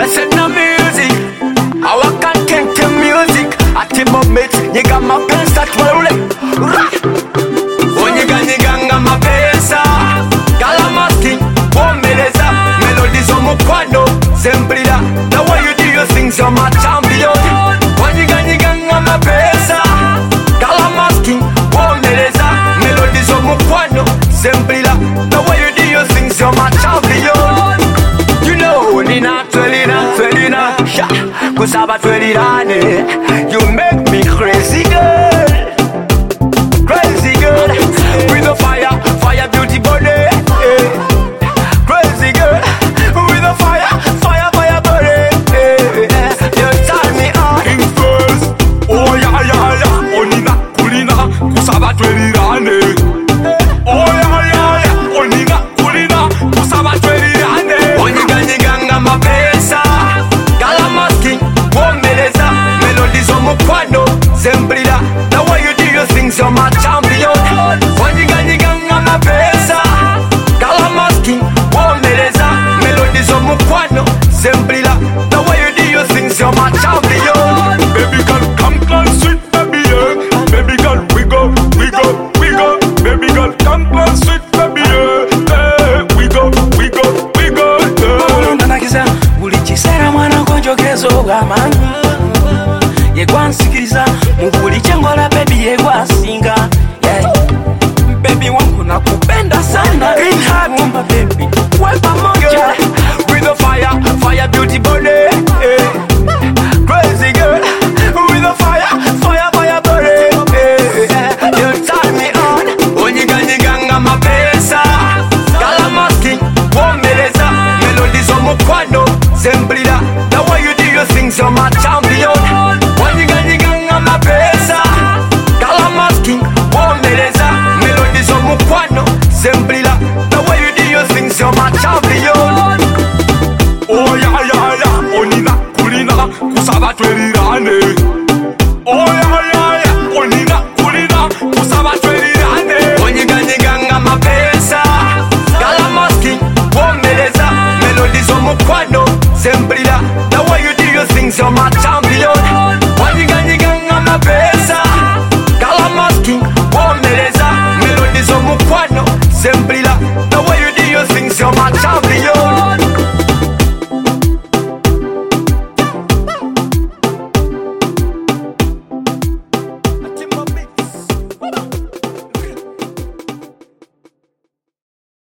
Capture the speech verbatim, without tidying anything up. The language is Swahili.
said no music. Our content to music. Ati moment, nigga mapensa twele. Onyiga nyiga nga mapensa. Gala masking, wombeleza. Melodies on mukwano, semblida. The way you do your things, you're my champion. Onyiga nyiga nga mapensa. Gala masking, wombeleza. Melodies on mukwano, semblida. The way you do your things, you're my champion. You know, Nina, Twelina, Twelina, Sha, Kusaba Twelirane. You make me crazy, girl. Crazy girl. With the fire, fire beauty body. Eh. Crazy girl. With the fire, fire, fire body. Eh. You turn me on. King first. Oh, yeah, yeah, yeah. Onina, Kulina, Kusaba Twelirane. Oh, yeah, yeah, yeah. Onina, Kulina, Kusaba Twelirane. Onyiga nyiga nga mapensa. Gala masking, wombeleza. Melodies on mukwano, semblida. The way you do your things, you're my champion. Onyiga nyiga nga mapensa. Gala masking, wombeleza. Melodies on mukwano, semblida. The way you do your things, you're my champion. Baby girl, come close, sweet baby, yeah. Baby girl, we go, we go, we go. Baby girl, come close, sweet baby, yeah. Hey, we go, we go, we go, yeah. Ndanagiza ulichisera mwana konjogezo gamanga yegwansikiriza mubuli chengola baby yegwasinga yeah. Baby wangu nakupenda sana green heart mumba baby wewe pamoja with the fire, fire beauty body. Eh. Crazy girl with the fire, fire, fire body. Eh. You turn me on. Onyiga nyiga nga mapensa. Gala masking, wombeleza. Melodies on mukwano, semblida. The way you do your things, you're my champion. Onyiga nyiga nga mapensa. Gala masking, wombeleza. Melodies on mukwano, semblida. The way you do your things, you're my champion. Oh, yeah, yeah, yeah. Onina, Kulina, Kusaba Twelirane.